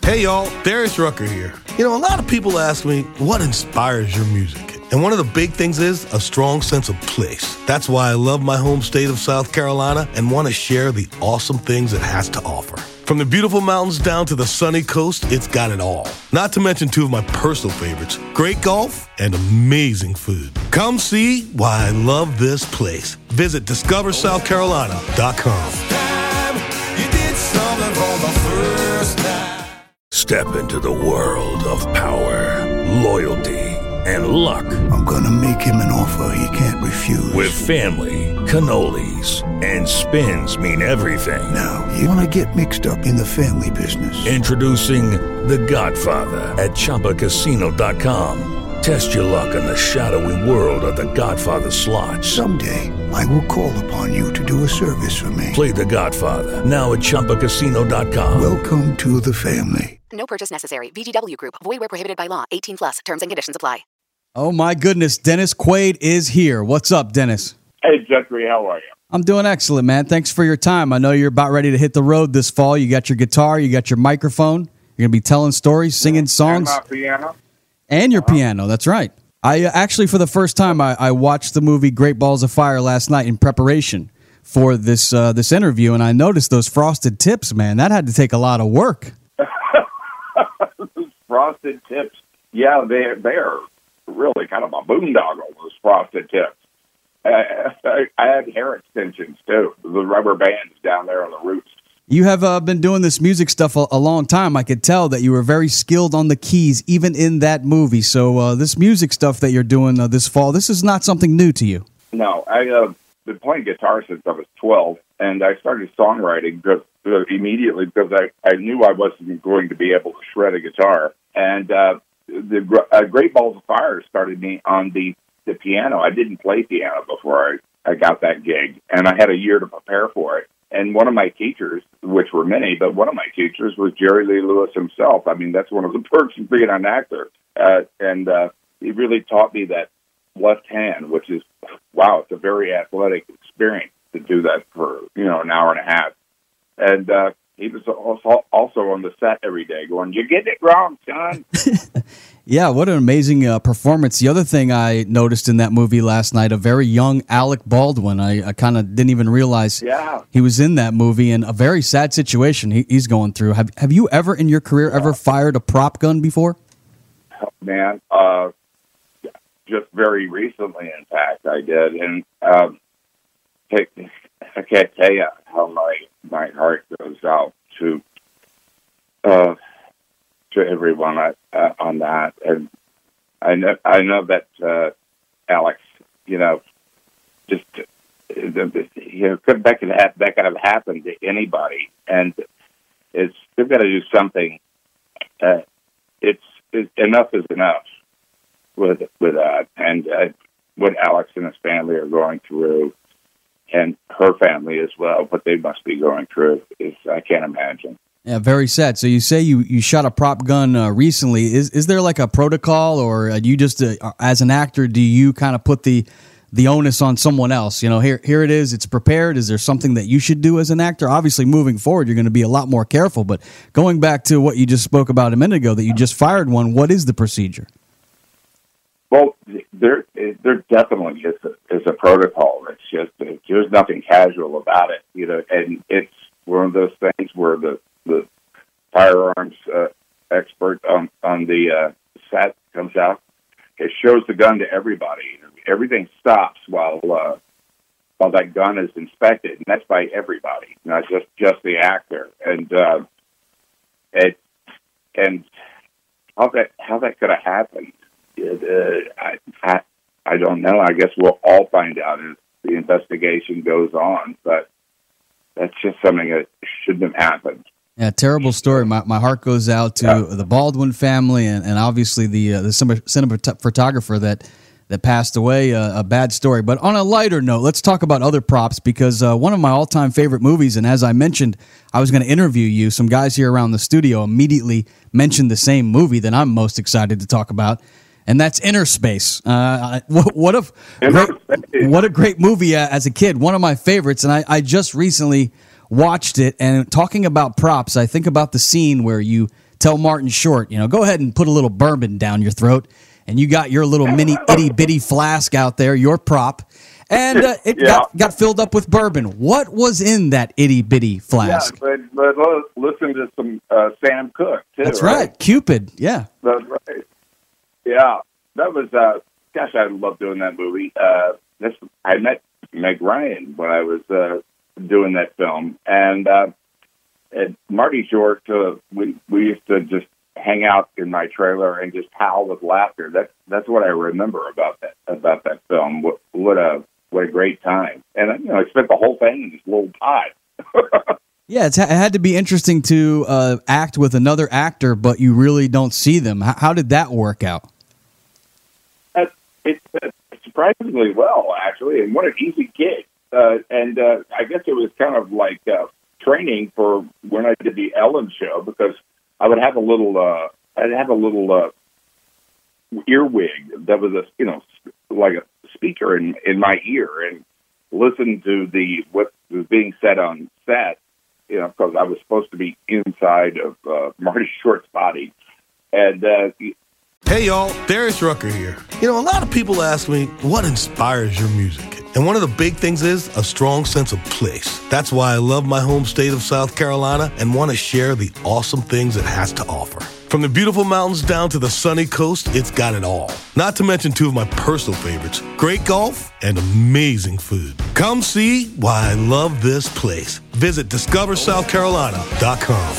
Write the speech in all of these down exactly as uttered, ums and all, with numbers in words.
Hey y'all, Darius Rucker here. You know, a lot of people ask me, what inspires your music? And one of the big things is a strong sense of place. That's why I love my home state of South Carolina and want to share the awesome things it has to offer. From the beautiful mountains down to the sunny coast, it's got it all. Not to mention two of my personal favorites, great golf and amazing food. Come see why I love this place. Visit discover south carolina dot com. Step into the world of power, loyalty, and luck. I'm gonna make him an offer he can't refuse. With family, cannolis, and spins mean everything. Now, you wanna get mixed up in the family business. Introducing The Godfather at Chumba Casino dot com. Test your luck in the shadowy world of The Godfather slot. Someday, I will call upon you to do a service for me. Play The Godfather, now at Chumba Casino dot com. Welcome to the family. No purchase necessary. V G W Group. Void where prohibited by law. eighteen plus. Terms and conditions apply. Oh, my goodness. Dennis Quaid is here. What's up, Dennis? Hey, Jeffrey. How are you? I'm doing excellent, man. Thanks for your time. I know you're about ready to hit the road this fall. You got your guitar. You got your microphone. You're going to be telling stories, singing songs. And my piano. And your Uh-huh. piano. That's right. I uh, actually, for the first time, I, I watched the movie Great Balls of Fire last night in preparation for this uh, this interview, and I noticed those frosted tips, man. That had to take a lot of work. Frosted tips. Yeah, they they're really kind of a boondoggle, those frosted tips. I, I, I had hair extensions, too. The rubber bands down there on the roots. You have uh, been doing this music stuff a, a long time. I could tell that you were very skilled on the keys, even in that movie. So uh, this music stuff that you're doing uh, this fall, this is not something new to you. No, I've uh, been playing guitar since I was twelve, and I started songwriting just, uh, immediately because I, I knew I wasn't going to be able to shred a guitar. And uh, the uh, Great Balls of Fire started me on the, the piano. I didn't play piano before I, I got that gig, and I had a year to prepare for it. And one of my teachers, which were many, but one of my teachers was Jerry Lee Lewis himself. I mean, that's one of the perks of being an actor. Uh, and uh, he really taught me that left hand, which is, wow, it's a very athletic experience to do that for, you know, an hour and a half. And uh, he was also, also on the set every day going, "You're getting it wrong, son." Yeah, what an amazing uh, performance. The other thing I noticed in that movie last night, a very young Alec Baldwin. I, I kind of didn't even realize yeah. he was in that movie, and a very sad situation he, he's going through. Have Have you ever in your career yeah. ever fired a prop gun before? Oh, man, uh, just very recently, in fact, I did. And um, I can't tell you how my, my heart goes out to uh, to everyone uh, on that. And I know, I know that uh, Alex, you know, just you know, could, that could have that could have happened to anybody, and it's they've got to do something. Uh, it's, it's enough is enough with with that, and uh, what Alex and his family are going through, and her family as well. What they must be going through is I can't imagine. Yeah, very sad. So you say you, you shot a prop gun uh, recently. Is is there like a protocol, or uh, you just uh, as an actor, do you kind of put the the onus on someone else? You know, here here it is. It's prepared. Is there something that you should do as an actor? Obviously, moving forward, you're going to be a lot more careful. But going back to what you just spoke about a minute ago, that you just fired one. What is the procedure? Well, there there definitely is a, is a protocol. It's just there's nothing casual about it, you know. And it's one of those things where the the firearms uh, expert on on the uh, set comes out. It shows the gun to everybody. Everything stops while uh, while that gun is inspected, and that's by everybody, not just just the actor. And uh, it and how that how that could have happened. Uh, I, I I don't know. I guess we'll all find out as the investigation goes on. But that's just something that shouldn't have happened. Yeah, terrible story. My my heart goes out to yeah. the Baldwin family, and, and obviously the uh, the cinematographer that that passed away. Uh, a bad story. But on a lighter note, let's talk about other props, because uh, one of my all time favorite movies, and as I mentioned, I was going to interview you. Some guys here around the studio immediately mentioned the same movie that I'm most excited to talk about. And that's Inner Space. Uh, what, what, a great, what a great movie as a kid. One of my favorites. And I, I just recently watched it. And talking about props, I think about the scene where you tell Martin Short, you know, go ahead and put a little bourbon down your throat, and you got your little mini itty bitty flask out there, your prop, and uh, it Yeah. got, got filled up with bourbon. What was in that itty bitty flask? Yeah, but, but listen to some uh, Sam Cooke, too. That's right. Cupid, yeah. That's right. Yeah, that was, uh, gosh, I love doing that movie. Uh, this, I met Meg Ryan when I was uh, doing that film, and, uh, and Marty Short, uh, we, we used to just hang out in my trailer and just howl with laughter. That's that's what I remember about that about that film. What, what a what a great time! And you know, I spent the whole thing in this little pod. Yeah, it's, it had to be interesting to uh, act with another actor, but you really don't see them. How, how did that work out? It, it, it surprisingly well, actually, and what an easy gig. Uh, and uh, I guess it was kind of like uh, training for when I did the Ellen show, because I would have a little, uh, I'd have a little uh, earwig that was a, you know, like a speaker in, in my ear, and listen to the what was being said on set. You know, because I was supposed to be inside of uh, Marty Short's body, and. Uh, Hey y'all, Darius Rucker here. You know, a lot of people ask me, what inspires your music? And one of the big things is a strong sense of place. That's why I love my home state of South Carolina and want to share the awesome things it has to offer. From the beautiful mountains down to the sunny coast, it's got it all. Not to mention two of my personal favorites, great golf and amazing food. Come see why I love this place. Visit discover south carolina dot com.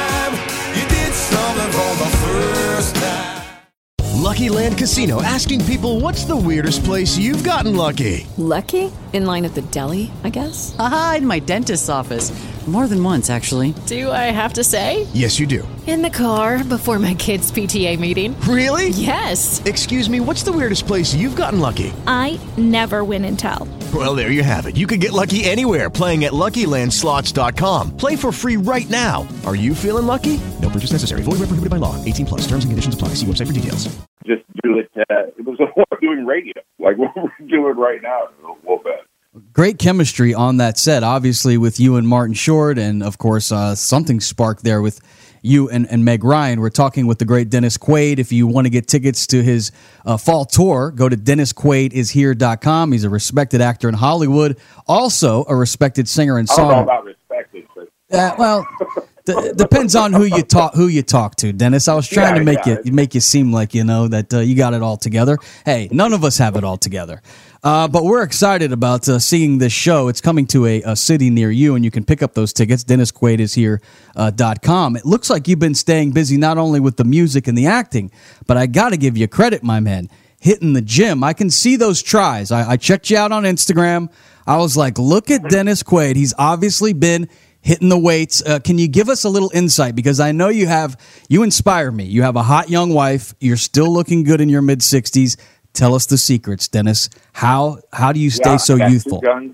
Lucky Land Casino, asking people, what's the weirdest place you've gotten lucky? Lucky? In line at the deli, I guess? Aha, in my dentist's office. More than once, actually. Do I have to say? Yes, you do. In the car before my kids' P T A meeting. Really? Yes. Excuse me, what's the weirdest place you've gotten lucky? I never win and tell. Well, there you have it. You can get lucky anywhere, playing at lucky land slots dot com. Play for free right now. Are you feeling lucky? No purchase necessary. Void where prohibited by law. eighteen plus. Terms and conditions apply. See website for details. Just do it. Uh, it was like doing radio, like what we're doing right now, a little bit. Great chemistry on that set, obviously, with you and Martin Short, and of course, uh, something sparked there with you and, and Meg Ryan. We're talking with the great Dennis Quaid. If you want to get tickets to his uh, fall tour, go to dennis quaid is here dot com. He's a respected actor in Hollywood, also a respected singer and I don't know songwriter. about respected, but Uh, well, d- depends on who you talk who you talk to, Dennis. I was trying Yeah, to make yeah. you make you seem like you know that uh, you got it all together. Hey, none of us have it all together, uh, but we're excited about uh, seeing this show. It's coming to a, a city near you, and you can pick up those tickets. dennis quaid is here dot com. It looks like you've been staying busy not only with the music and the acting, but I got to give you credit, my man. Hitting the gym, I can see those tries. I, I checked you out on Instagram. I was like, look at Dennis Quaid. He's obviously been hitting the weights. Uh, can you give us a little insight? Because I know you have, you inspire me. You have a hot young wife. You're still looking good in your mid sixties. Tell us the secrets, Dennis. How how do you stay yeah, so I got youthful? Two guns.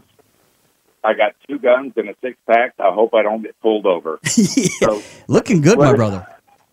I got two guns and a six pack. I hope I don't get pulled over. Yeah, So, looking good, my what- brother.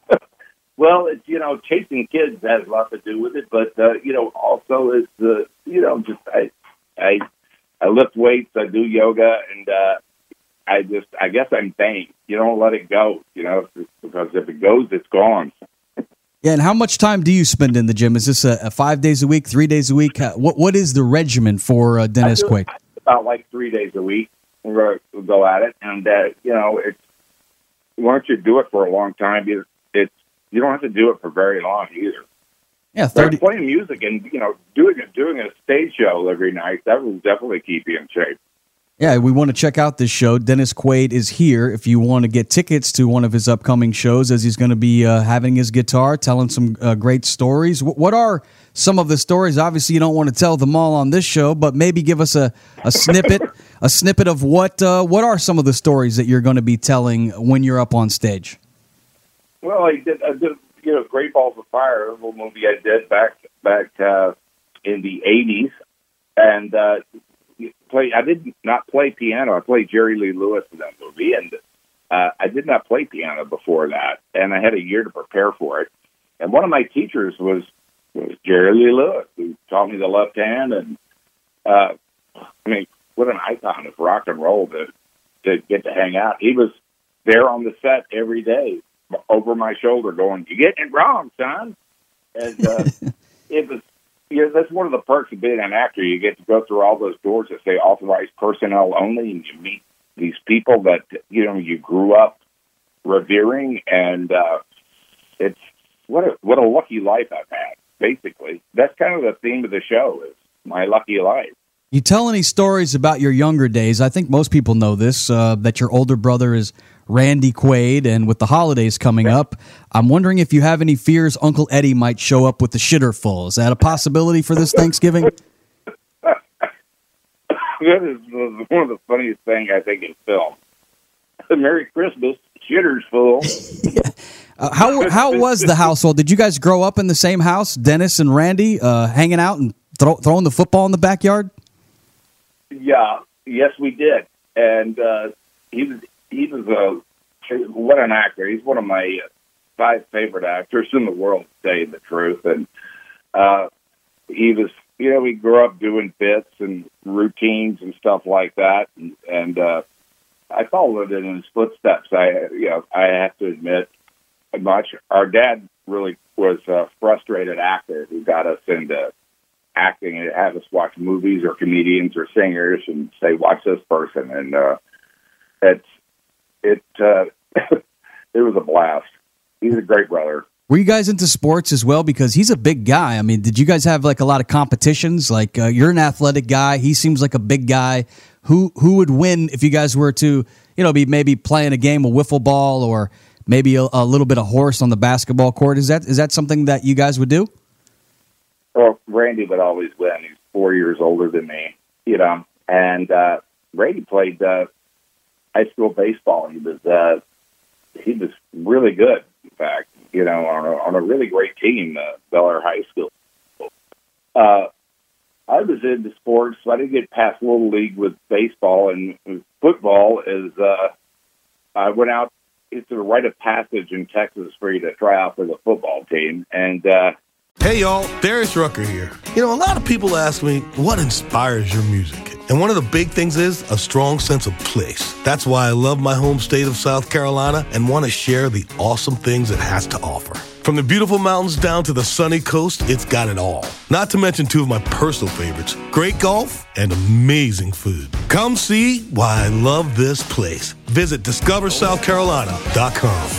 well, it's, you know, chasing kids has a lot to do with it, but uh, you know, also it's uh, you know, just I I I lift weights, I do yoga, and uh, I just I guess I'm vain. You don't let it go, you know, because if it goes, it's gone. Yeah, and how much time do you spend in the gym? Is this a, a five days a week, three days a week? Uh, what what is the regimen for uh, Dennis I do Quaid? about like three days a week. We'll go at it, and uh, you know, it's once you do it for a long time, you it's you don't have to do it for very long either. Yeah, But thirty. playing music and you know doing it, doing a stage show every night, that will definitely keep you in shape. Yeah, we want to check out this show. Dennis Quaid is here. If you want to get tickets to one of his upcoming shows, as he's going to be uh, having his guitar, telling some uh, great stories. W- what are some of the stories? Obviously, you don't want to tell them all on this show, but maybe give us a, a snippet, a snippet of what uh, what are some of the stories that you're going to be telling when you're up on stage. Well, I did, I did you know, Great Balls of Fire, a little movie I did back back uh, in the eighties, and uh, play. I did not play piano. I played Jerry Lee Lewis in that movie, and uh, I did not play piano before that, and I had a year to prepare for it. And one of my teachers was was Jerry Lee Lewis, who taught me the left hand, and uh, I mean, what an icon of rock and roll to to get to hang out. He was there on the set every day over my shoulder going, "You getting it wrong, son." And uh, it was, you know, that's one of the perks of being an actor. You get to go through all those doors that say authorized personnel only, and you meet these people that, you know, you grew up revering, and uh, it's what a what a lucky life I've had. Basically, that's kind of the theme of the show, is my lucky life. You tell any stories about your younger days? I think most people know this, uh, that your older brother is Randy Quaid, and with the holidays coming up, I'm wondering if you have any fears Uncle Eddie might show up with the shitter full. Is that a possibility for this Thanksgiving? That is one of the funniest things I think in film. Merry Christmas, shitter's full. uh, how how was the household? Did you guys grow up in the same house, Dennis and Randy, uh, hanging out and throw, throwing the football in the backyard? Yeah, yes, we did. And uh, he was he was a what an actor. He's one of my five favorite actors in the world, to tell you the truth. And uh, he was. You know, we grew up doing bits and routines and stuff like that, and, and uh, I followed in his footsteps. I, you know, I have to admit, much. Our dad really was a frustrated actor who got us into acting and had us watch movies or comedians or singers and say, "Watch this person," and uh, it's it uh, it was a blast. He's a great brother. Were you guys into sports as well? Because he's a big guy. I mean, did you guys have like a lot of competitions? Like uh, you're an athletic guy. He seems like a big guy. Who who would win if you guys were to, you know, be maybe playing a game of wiffle ball or maybe a, a little bit of horse on the basketball court? Is that is that something that you guys would do? Well, Randy would always win. He's four years older than me, you know. And uh, Randy played uh, high school baseball. He was uh, he was really good, in fact. You know, on a, on a really great team, uh, Bel Air High School. Uh, I was into sports, so I didn't get past Little League with baseball and football. Is uh, I went out. It's a rite of passage in Texas for you to try out for the football team. And uh, hey, y'all, Darius Rucker here. You know, a lot of people ask me, what inspires your music? And one of the big things is a strong sense of place. That's why I love my home state of South Carolina and want to share the awesome things it has to offer. From the beautiful mountains down to the sunny coast, it's got it all. Not to mention two of my personal favorites, great golf and amazing food. Come see why I love this place. Visit discover south carolina dot com.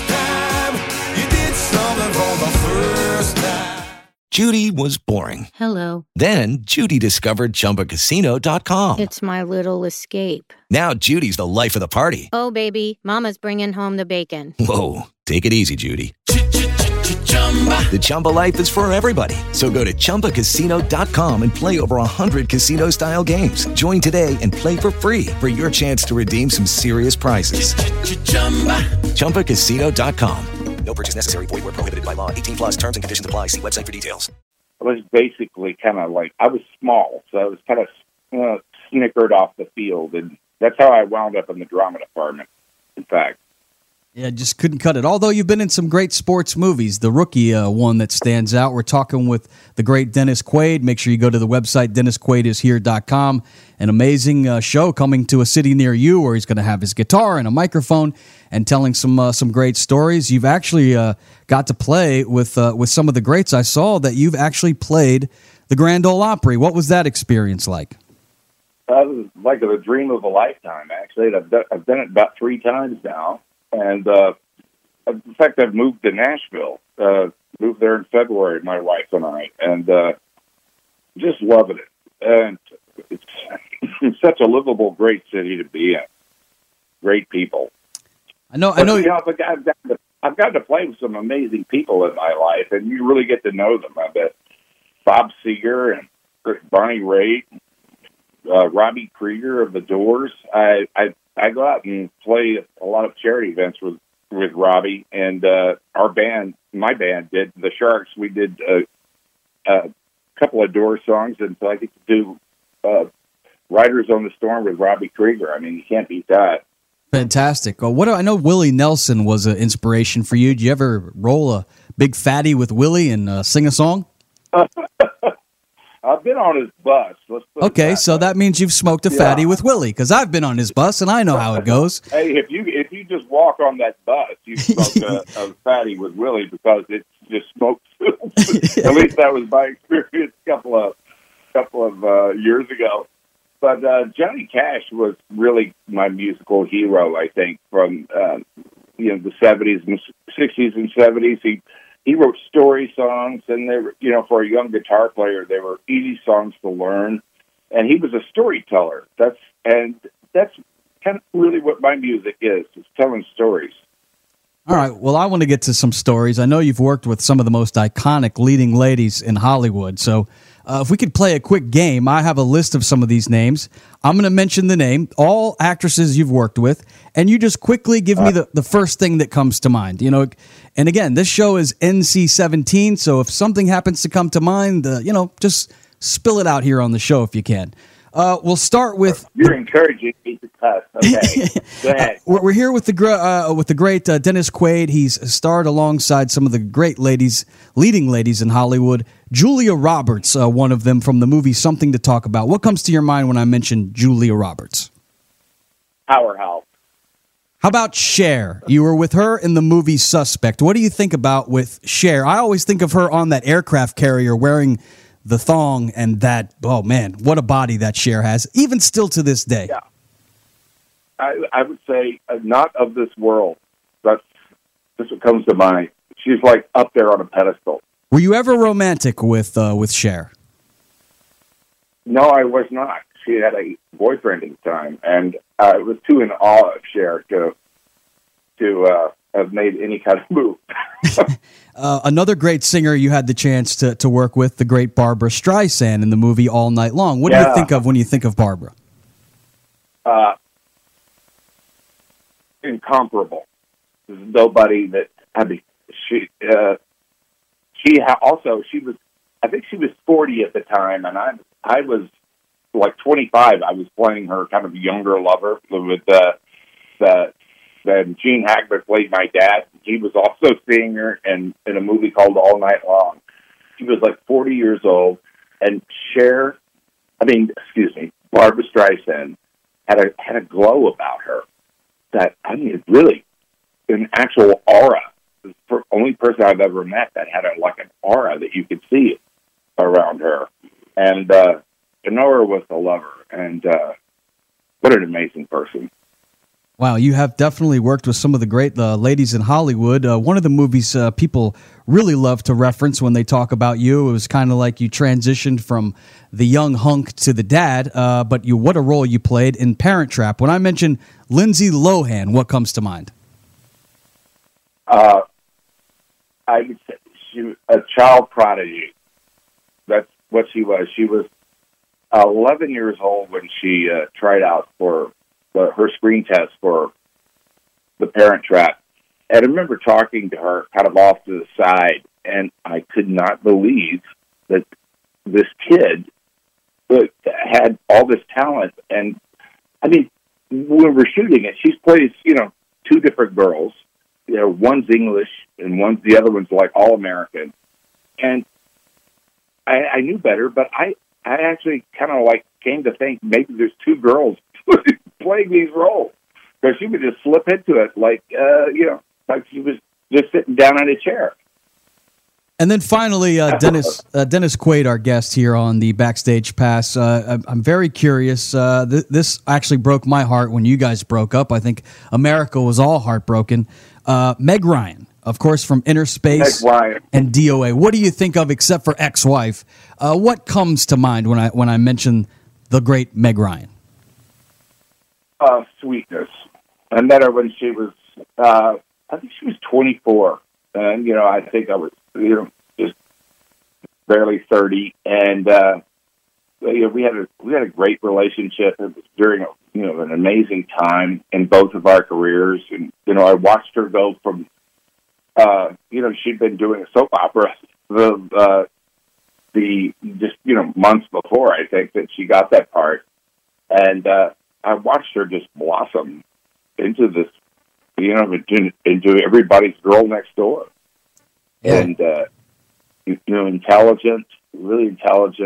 Judy was boring. Hello. Then Judy discovered Chumba Casino dot com. It's my little escape. Now Judy's the life of the party. Oh, baby, mama's bringing home the bacon. Whoa, take it easy, Judy. The Chumba life is for everybody. So go to chumba casino dot com and play over one hundred casino-style games. Join today and play for free for your chance to redeem some serious prizes. chumba casino dot com. No purchase necessary. Void where prohibited by law. eighteen plus terms and conditions apply. See website for details. I was basically kind of like, I was small, so I was kind of uh, snickered off the field. And that's how I wound up in the drama department, in fact. Yeah, just couldn't cut it. Although you've been in some great sports movies, the Rookie uh, one that stands out. We're talking with the great Dennis Quaid. Make sure you go to the website, dennis quaid is here dot com. An amazing uh, show coming to a city near you where he's going to have his guitar and a microphone and telling some uh, some great stories. You've actually uh, got to play with uh, with some of the greats. I saw that you've actually played the Grand Ole Opry. What was that experience like? That was like a dream of a lifetime, actually. I've done, I've done it about three times now. And, uh, in fact, I've moved to Nashville, uh, moved there in February, my wife and I, and uh, just loving it. And it's, it's such a livable, great city to be in. Great people. I know. But, I know. You know, I've got, to, I've got to play with some amazing people in my life, and you really get to know them. I bet Bob Seger and Bonnie Raitt, uh, Robbie Krieger of The Doors. I, I I go out and play a lot of charity events with, with Robbie, and uh, our band, my band, did the Sharks. We did a, a couple of Doors songs, and so I get to do uh, Riders on the Storm with Robbie Krieger. I mean, you can't beat that. Fantastic. Well, what do I know? Willie Nelson was an inspiration for you. Did you ever roll a big fatty with Willie and uh, sing a song? I've been on his bus. Let's put Okay, it that so way. that means you've smoked a Yeah. fatty with Willie, because I've been on his bus and I know how it goes. Hey, if you if you just walk on that bus, you smoke a, a fatty with Willie because it's just smoked soup. At least that was my experience a couple of couple of uh, years ago. But uh, Johnny Cash was really my musical hero. I think from uh, you know the seventies and sixties and seventies. He he wrote story songs, and they were, you know, for a young guitar player, they were easy songs to learn. And he was a storyteller. That's and that's kind of really what my music is. It's telling stories. All right, well, I want to get to some stories. I know you've worked with some of the most iconic leading ladies in Hollywood, so uh, if we could play a quick game, I have a list of some of these names. I'm going to mention the name, all actresses you've worked with, and you just quickly give me the, the first thing that comes to mind. You know, and again, this show is N C seventeen, so if something happens to come to mind, uh, you know, just spill it out here on the show if you can. Uh, we'll start with. You're encouraging me to cuss. Okay, go ahead. Uh, we're, we're here with the gr- uh, with the great uh, Dennis Quaid. He's starred alongside some of the great ladies, leading ladies in Hollywood. Julia Roberts, uh, one of them from the movie Something to Talk About. What comes to your mind when I mention Julia Roberts? Powerhouse. How about Cher? You were with her in the movie Suspect. What do you think about with Cher? I always think of her on that aircraft carrier wearing the thong and that, oh man, what a body that Cher has, even still to this day. Yeah. I, I would say uh, not of this world. That's, that's what comes to mind. She's like up there on a pedestal. Were you ever romantic with uh, with Cher? No, I was not. She had a boyfriend at the time, and I was too in awe of Cher to, to uh, have made any kind of move. Uh, another great singer you had the chance to, to work with, the great Barbra Streisand in the movie All Night Long. What do Yeah. you think of when you think of Barbara? Uh, incomparable. There's nobody that, I mean, she, uh, she ha- also, she was, I think she was forty at the time, and I, I was like twenty-five. I was playing her kind of younger lover with, uh, the, then Gene Hackman played my dad. He was also seeing her in, in a movie called All Night Long. She was like forty years old, and Cher, I mean, excuse me, Barbra Streisand had a had a glow about her that, I mean, really, an actual aura. The fir- only person I've ever met that had a, like an aura that you could see around her. And uh, to know her was the lover, and uh, what an amazing person. Wow, you have definitely worked with some of the great uh, ladies in Hollywood. Uh, one of the movies uh, people really love to reference when they talk about you, it was kind of like you transitioned from the young hunk to the dad, uh, but you what a role you played in Parent Trap. When I mention Lindsay Lohan, what comes to mind? Uh, I would say she was a child prodigy. That's what she was. She was eleven years old when she uh, tried out for the, her screen test for the Parent Trap. And I remember talking to her kind of off to the side, and I could not believe that this kid had all this talent. And, I mean, when we're shooting it, she's plays, you know, two different girls. You know, one's English and one's the other one's like all American. And I, I knew better, but I, I actually kind of like came to think maybe there's two girls playing these roles, because she would just slip into it like, uh, you know, like she was just sitting down in a chair. And then finally, uh, Dennis uh, Dennis Quaid, our guest here on the Backstage Pass. Uh, I'm very curious. Uh, th- this actually broke my heart when you guys broke up. I think America was all heartbroken. Uh, Meg Ryan, of course, from Inner Space and D O A. What do you think of, except for ex-wife? Uh, what comes to mind when I when I mention the great Meg Ryan? Uh, sweetness. I met her when she was, uh, I think she was twenty-four. And, you know, I think I was, you know, just barely thirty. And, uh, you know, we had a, we had a great relationship. It was during, a, you know, an amazing time in both of our careers. And, you know, I watched her go from, uh, you know, she'd been doing a soap opera the, uh, the, just, you know, months before, I think, that she got that part. And, uh, I watched her just blossom into this, you know, into, into everybody's girl next door. Yeah. And, uh, you know, intelligent, really intelligent,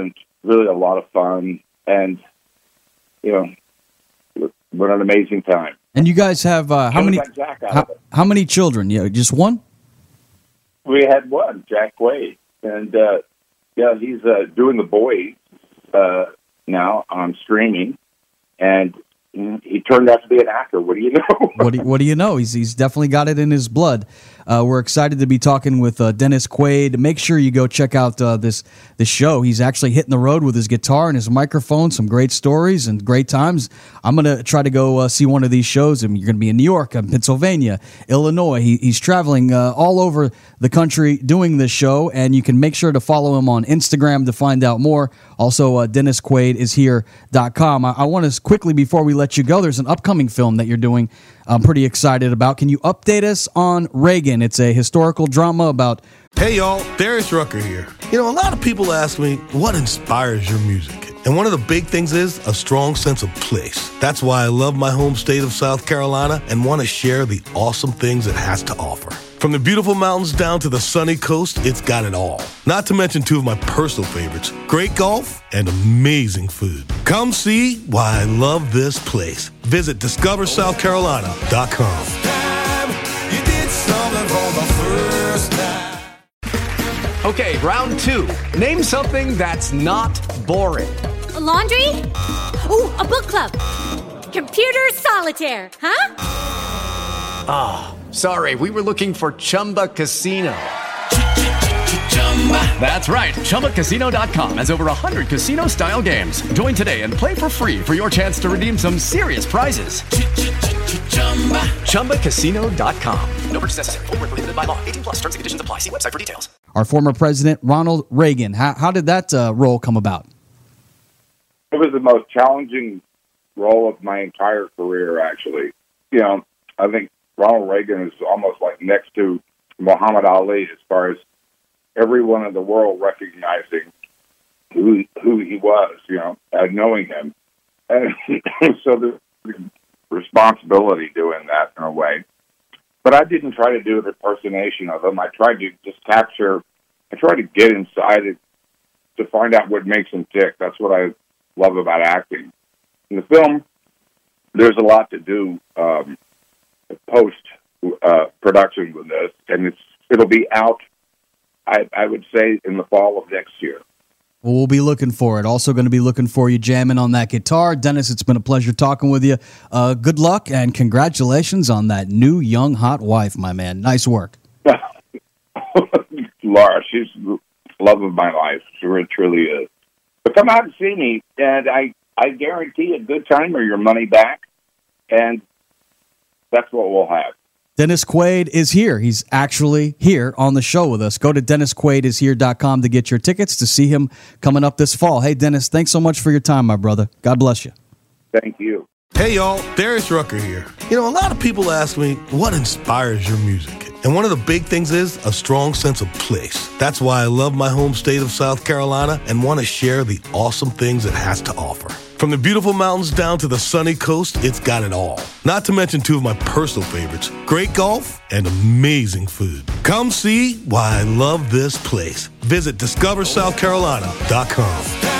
really a lot of fun, and you know, what an amazing time. And you guys have uh, how And we many? got Jack out How, of it. how many children? Yeah, just one. We had one, Jack Quaid, and uh, yeah, he's uh, doing The Boys uh, now on streaming, and he turned out to be an actor. What do you know? What do you, what do you know? He's he's definitely got it in his blood. Uh, we're excited to be talking with uh, Dennis Quaid. Make sure you go check out uh, this this show. He's actually hitting the road with his guitar and his microphone. Some great stories and great times. I'm gonna try to go uh, see one of these shows. I mean, you're gonna be in New York, and Pennsylvania, Illinois. He, he's traveling uh, all over the country doing this show, and you can make sure to follow him on Instagram to find out more. Also, uh, dennis quaid is here dot com. I, I want to quickly, before we let you go, there's an upcoming film that you're doing I'm pretty excited about. Can you update us on Reagan? It's a historical drama about... Hey, y'all, Darius Rucker here. You know, a lot of people ask me, what inspires your music? And one of the big things is a strong sense of place. That's why I love my home state of South Carolina and want to share the awesome things it has to offer. From the beautiful mountains down to the sunny coast, it's got it all. Not to mention two of my personal favorites, great golf and amazing food. Come see why I love this place. Visit discover south carolina dot com. Okay, round two. Name something that's not boring. A laundry? Ooh, a book club. Computer solitaire, huh? Ah, oh, sorry, we were looking for Chumba Casino. That's right, Chumba Casino dot com has over one hundred casino-style games. Join today and play for free for your chance to redeem some serious prizes. Chumba Casino dot com. No purchase necessary. Void where prohibited by law. eighteen plus. Terms and conditions apply. See website for details. Our former president, Ronald Reagan. How, how did that uh, role come about? It was the most challenging role of my entire career, actually. You know, I think Ronald Reagan is almost like next to Muhammad Ali as far as everyone in the world recognizing who who he was, you know, and knowing him. And so the responsibility doing that in a way. But I didn't try to do an impersonation of him. I tried to just capture, I tried to get inside it to find out what makes him tick. That's what I love about acting. In the film, there's a lot to do um, post uh, production with this, and it's it'll be out, I, I would say, in the fall of next year. Well, we'll be looking for it. Also going to be looking for you jamming on that guitar. Dennis, it's been a pleasure talking with you. Uh, good luck and congratulations on that new young hot wife, my man. Nice work. Laura, she's the love of my life. She really, truly is. But come out and see me, and I, I guarantee a good time or your money back, and that's what we'll have. Dennis Quaid is here. He's actually here on the show with us. Go to dennis quaid is here dot com to get your tickets to see him coming up this fall. Hey, Dennis, thanks so much for your time, my brother. God bless you. Thank you. Hey, y'all, Darius Rucker here. You know, a lot of people ask me, what inspires your music? And one of the big things is a strong sense of place. That's why I love my home state of South Carolina and want to share the awesome things it has to offer. From the beautiful mountains down to the sunny coast, it's got it all. Not to mention two of my personal favorites, great golf and amazing food. Come see why I love this place. Visit discover south carolina dot com.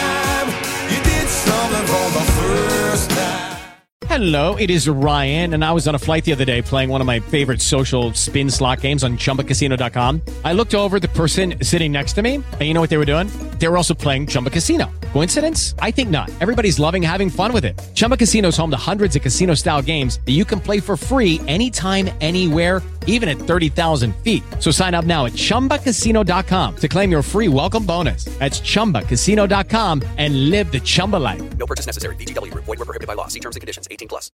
Hello, it is Ryan, and I was on a flight the other day playing one of my favorite social spin slot games on chumba casino dot com. I looked over at the person sitting next to me, and you know what they were doing? They were also playing Chumba Casino. Coincidence? I think not. Everybody's loving having fun with it. Chumba Casino is home to hundreds of casino-style games that you can play for free anytime, anywhere, even at thirty thousand feet. So sign up now at chumba casino dot com to claim your free welcome bonus. That's chumba casino dot com and live the Chumba life. No purchase necessary. V G W. Void where prohibited by law. See terms and conditions. eighteen plus.